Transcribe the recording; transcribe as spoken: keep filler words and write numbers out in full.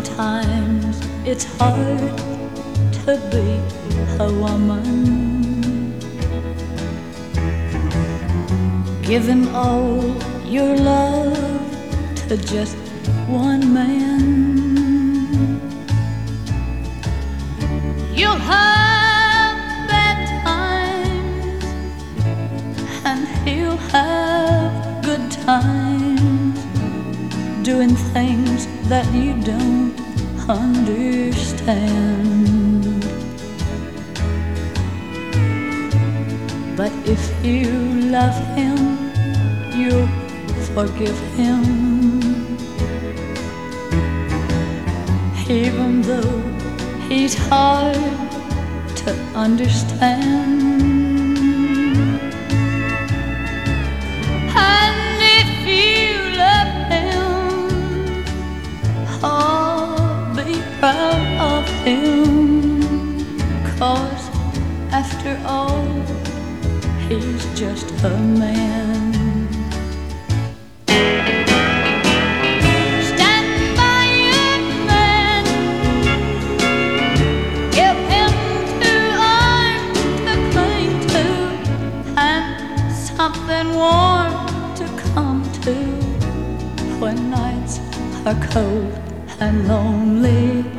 Sometimes it's hard to be a woman. Give him all your love to just one man. You'll have bad times and he'll have good times, doing things that you don't understand. But if you love him, you'll forgive him, even though he's hard to understand. And if you love him, oh, be proud of him, 'cause after all, he's just a man. Stand by your man, give him two arms to cling to, and something warm to come to when nights are cold and lonely.